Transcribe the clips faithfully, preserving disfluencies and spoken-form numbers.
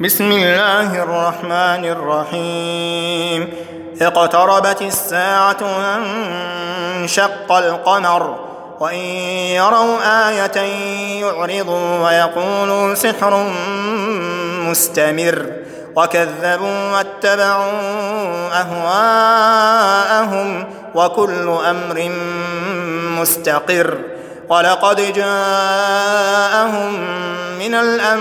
بسم الله الرحمن الرحيم اقتربت الساعة وانشق القمر وإن يروا آية يعرضوا ويقولوا سحر مستمر وكذبوا واتبعوا أهواءهم وكل أمر مستقر ولقد جاءهم من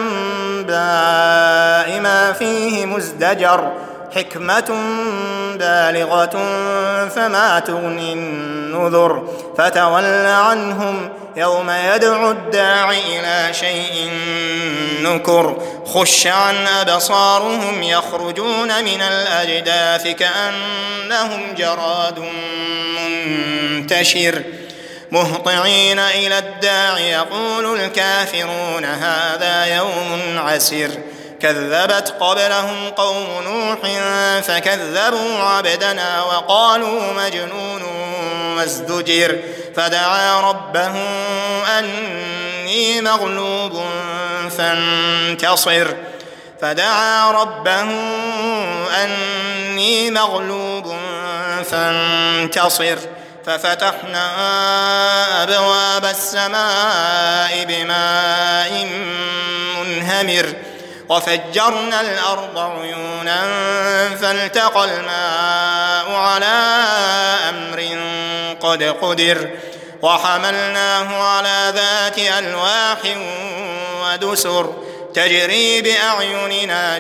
الأنباء ما فيه مزدجر حكمة بالغة فما تغني النذر فتول عنهم يوم يدعو الداع إلى شيء نكر خش عن أبصارهم يخرجون من الأجداث كأنهم جراد منتشر مهطعين إلى الداع يقول الكافرون هذا يوم عسير كذبت قبلهم قوم نوح فكذبوا عبدنا وقالوا مجنون وازدجر فدعا ربه أني مغلوب فانتصر فدعا ربه أني مغلوب فانتصر ففتحنا أبواب السماء بماء منهمر وفجرنا الأرض عيونا فالتقى الماء على أمر قد قدر وحملناه على ذات ألواح ودسر تجري بأعيننا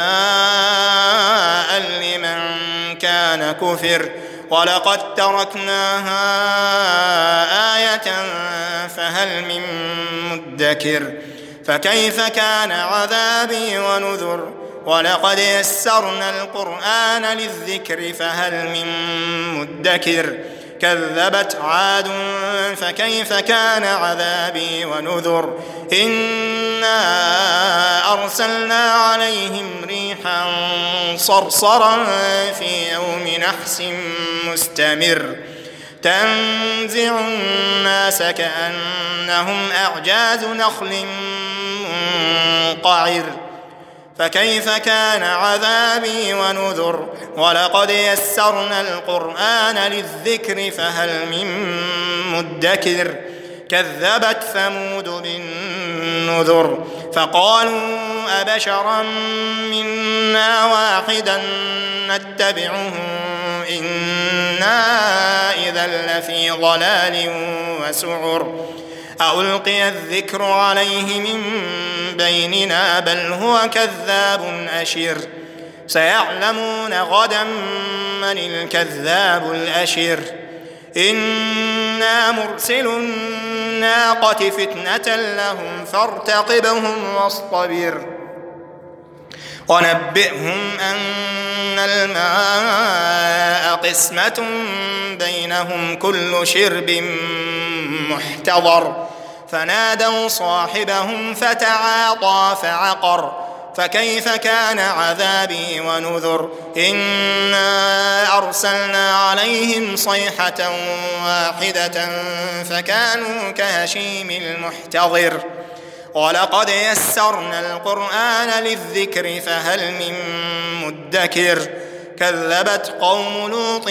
جزاء لمن كان كفر ولقد تركناها آية فهل من مدكر فكيف كان عذابي ونذر ولقد يسرنا القرآن للذكر فهل من مدكر كذبت عاد فكيف كان عذابي ونذر إنا أرسلنا عليهم ريحا صرصرا في يوم نحس مستمر تنزع الناس كأنهم أعجاز نخل منقعر فكيف كان عذابي ونذر ولقد يسرنا القرآن للذكر فهل من مدكر كذبت ثمود بالنذر فقالوا أبشرا منا واحدا نتبعه إنا إذا لفي ضلال وسعر ألقي الذكر عليه من بيننا بل هو كذاب أشر سيعلمون غدا من الكذاب الأشر إنا مرسل الناقة فتنة لهم فارتقبهم واصطبر ونبئهم أن الماء قسمة بينهم كل شرب محتضر فنادوا صاحبهم فتعاطى فعقر فكيف كان عذابي ونذر إنا أرسلنا عليهم صيحة واحدة فكانوا كهشيم المحتضر ولقد يسرنا القرآن للذكر فهل من مدكر كذبت قوم لوط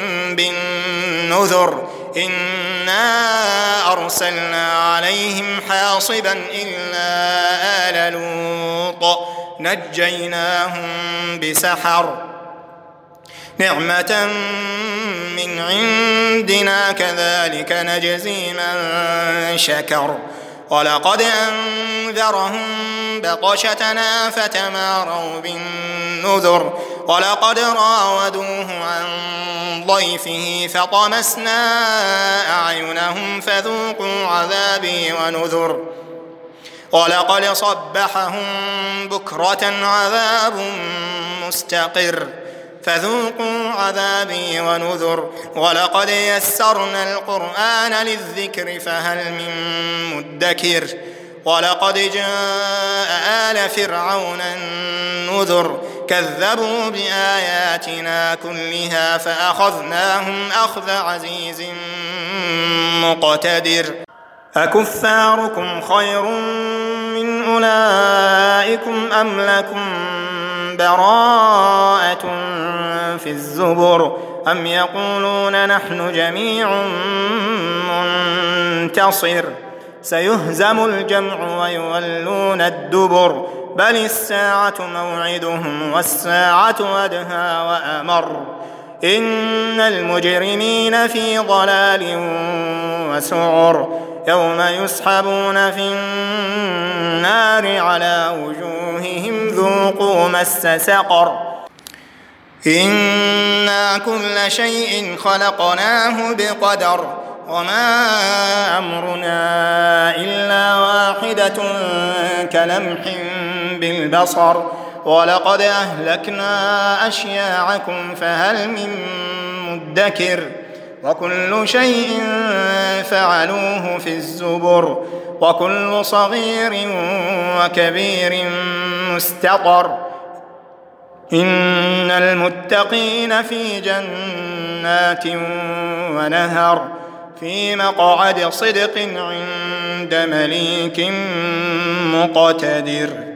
بالنذر إنا أرسلنا عليهم حاصبا إلا آل لوط نجيناهم بسحر نعمة من عندنا كذلك نجزي من شكر ولقد أنذرهم بطشتنا فتماروا بالنذر ولقد راودوه عن ضيفه فطمسنا أعينهم فذوقوا عذابي ونذر ولقد صبحهم بكرة عذاب مستقر فذوقوا عذابي ونذر ولقد يسرنا القرآن للذكر فهل من مدكر ولقد جاء آل فرعون النذر كذبوا بآياتنا كلها فأخذناهم أخذ عزيز مقتدر أكفاركم خير من أولئكم أم لكم براءة في الزبر أم يقولون نحن جميع منتصر سيهزم الجمع ويولون الدبر بل الساعة موعدهم والساعة أدهى وأمر إن المجرمين في ضلال وسعر يوم يسحبون في النار على وجوههم ذوقوا مس سقر إنا كل شيء خلقناه بقدر وما أمرنا إلا واحدة كلمح بالبصر ولقد أهلكنا أشياعكم فهل من مدكر وكل شيء فعلوه في الزبر وكل صغير وكبير مستطر إن المتقين في جنات ونهر في مقعد صدق عند مليك مقتدر.